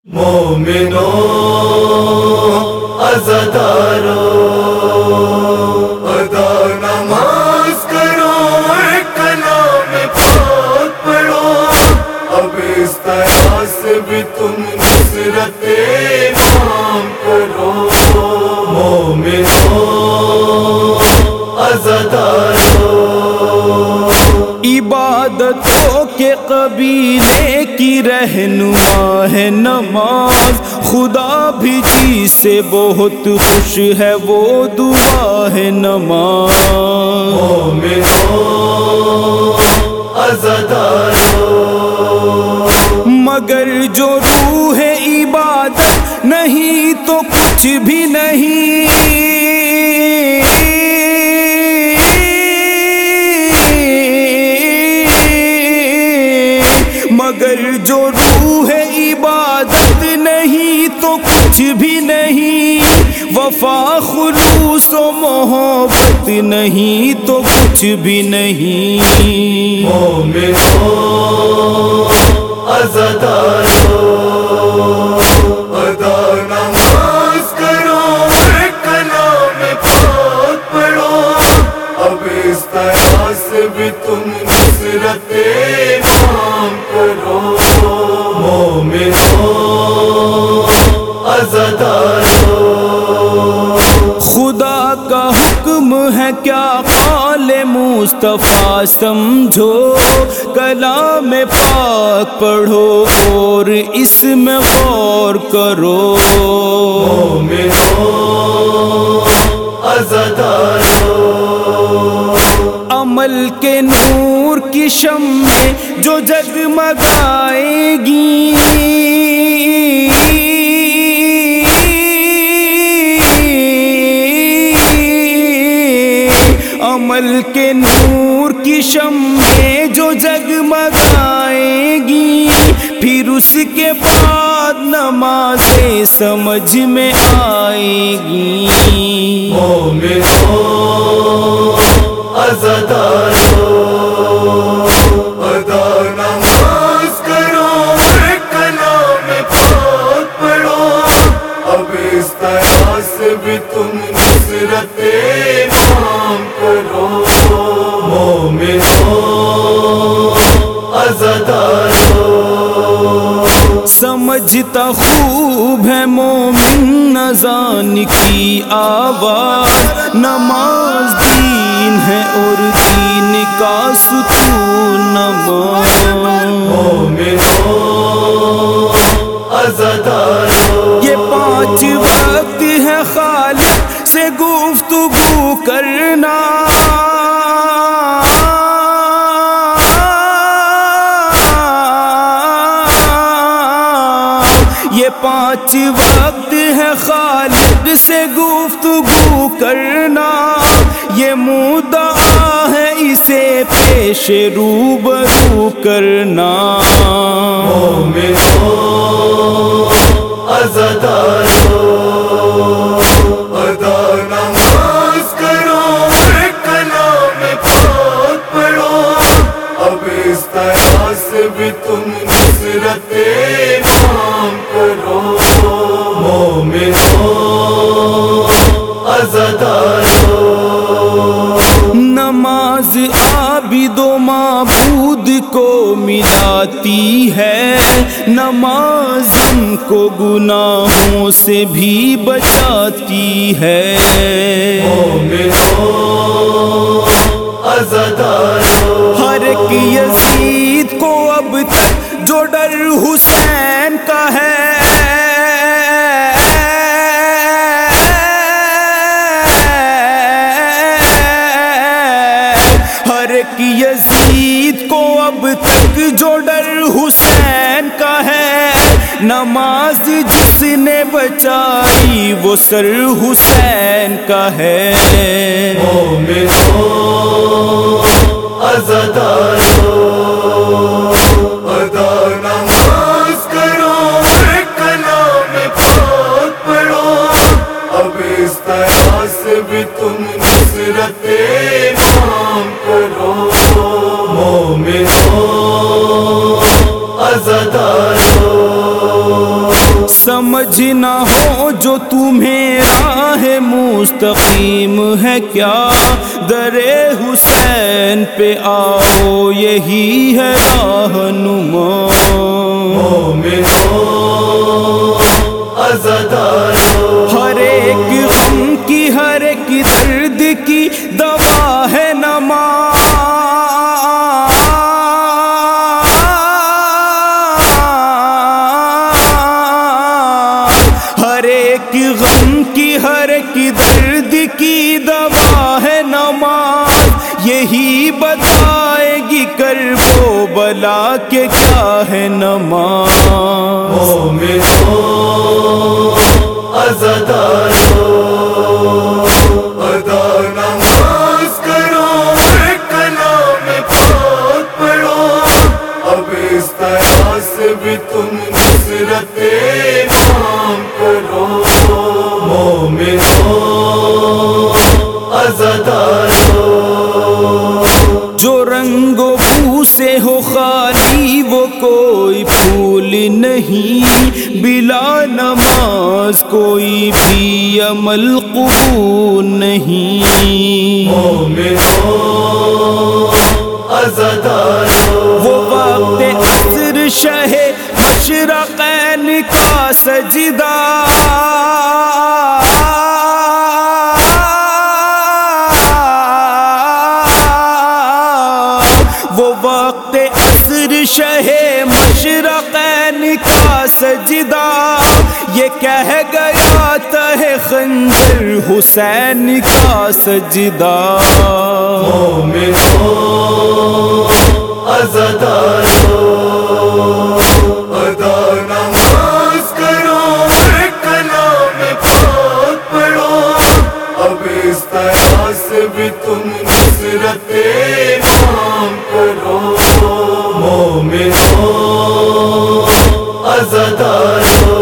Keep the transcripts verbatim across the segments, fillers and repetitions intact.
مومنو عزادارو ادا نماز کرو، ایک کلام پاک پڑھو، اب اس طرح سے بھی تم نصرت امام کرو۔ مومنو عزادارو، عبادتوں کے قبیلے کی رہنما ہے نماز، خدا بھی جی سے بہت خوش ہے، وہ دعا ہے نماز۔ مومنو عزادارو، مگر جو روح عبادت نہیں تو کچھ بھی نہیں، مگر جو روح عبادت نہیں تو کچھ بھی نہیں، وفا خلوص و محبت نہیں تو کچھ بھی نہیں۔ مومنو عزادارو، ادا نماز کرو، ایک کلام پاک پڑھو، اب اس طرح سے بھی تم نصرت امام کرو۔ مومنو عزادارو، خدا کا حکم ہے کیا قول مصطفیٰ سمجھو، کلام پاک پڑھو اور اس میں غور کرو۔ مومنو عزادارو، عمل کے نور کی شمعیں جو جگمگائے گی، عمل کے نور کی شمعیں جو جگمگائیں گی، پھر اس کے بعد نمازیں سمجھ میں آئے گی۔ مومنو عزادارو، ادا نماز کرو، ایک کلام پاک پڑھو، اب اس طرح سے بھی تم نصرت امام کرو۔ مومنو عزادارو، سمجھتا خوب ہے مومن اذان کی آواز، نماز دین ہے اور دین کا ستون نماز۔ مومنو عزادارو، یہ پانچ وقت ہے خالق سے گفتگو کرنا، یہ پانچ وقت ہے خالق سے گفتگو کرنا، یہ مدعا ہے اسے پیش روبرو کرنا۔ مومنو عزادارو، ادا نماز کرو، ایک کلام پاک پڑھو، اب اس طرح سے بھی تم نصرت امام کرو۔ مومنو عزادارو، نماز عابد و معبود کو ملاتی ہے، نماز ان کو گناہوں سے بھی بچاتی ہے۔ مومنو عزادارو، ہر ایک یزید کو اب تک جو ڈر حسین کا ہے، ہر ایک یزید کو اب تک جو ڈر حسین کا ہے، نماز جس نے بچائی وہ سر حسین کا ہے۔ مومنو عزادارو، ادا نماز کرو، ایک کلام پاک پڑھو، اب اس طرح سے بھی تم نصرت امام کرو۔ مومنو عزادارو، سمجھنا ہو جو تمہیں راہ مستقیم ہے کیا، در حسین پہ آؤ یہی ہے راہنما۔ مومنوں عزاداروں، ہر ایک غم کی ہر ایک درد کی دوا ہے نماز، ہر ایک غم کی ہر ایک درد کی دوا ہے نماز، یہی بتائے گی کرب و بلا کہ کیا ہے نماز۔ مومنوں عزاداروں، ادا نماز کرو، کلام پاک پڑھو، اب اس طرح سے بھی تم نصرت امام کرو۔ مومنوں عزاداروں، جو رنگ و بو سے ہو خالی وہ کوئی پھول نہیں، بلا نماز کوئی بھی عمل قبول نہیں۔ مومنوں عزاداروں، وہ وقت عصر شہ مشرقین کا سجدہ، وہ وقت عصر شہ مشرقین کا سجدہ، یہ کہہ گیا تہ خنجر حسین کا سجدہ۔ مومنوں عزاداروں، ادا نماز کرو، کلام پاک پڑھو، اب اس طرح سے بھی تم نصرت امام کرو۔ مومنوں عزاداروں،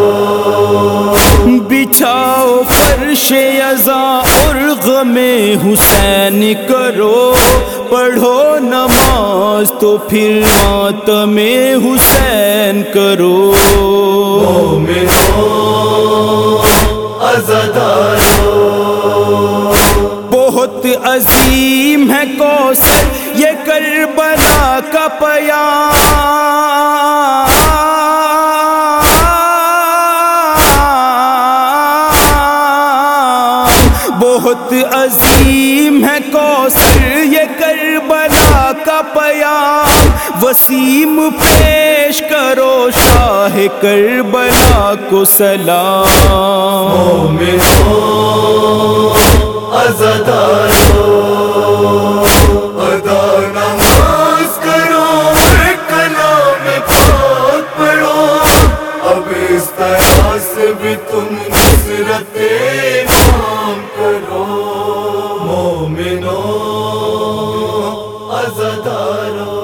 بچھاؤ فرش ازاں اور غم حسین کرو، پڑھو نماز تو پھر ماتم حسین کرو۔ مومنوں عزاداروں، بہت عظیم ہے کوثر یہ کربلا کا پیام، بہت عظیم ہے کوثر یہ کربلا کا پیام، وسیم پیش کرو شاہ کربلا کو سلام۔ مومنوں عزاداروں، ادا نماز کرو، کلام پاک پڑھو، اب اس طرح سے بھی تم نصرت امام کرو۔ مومنوں عزاداروں،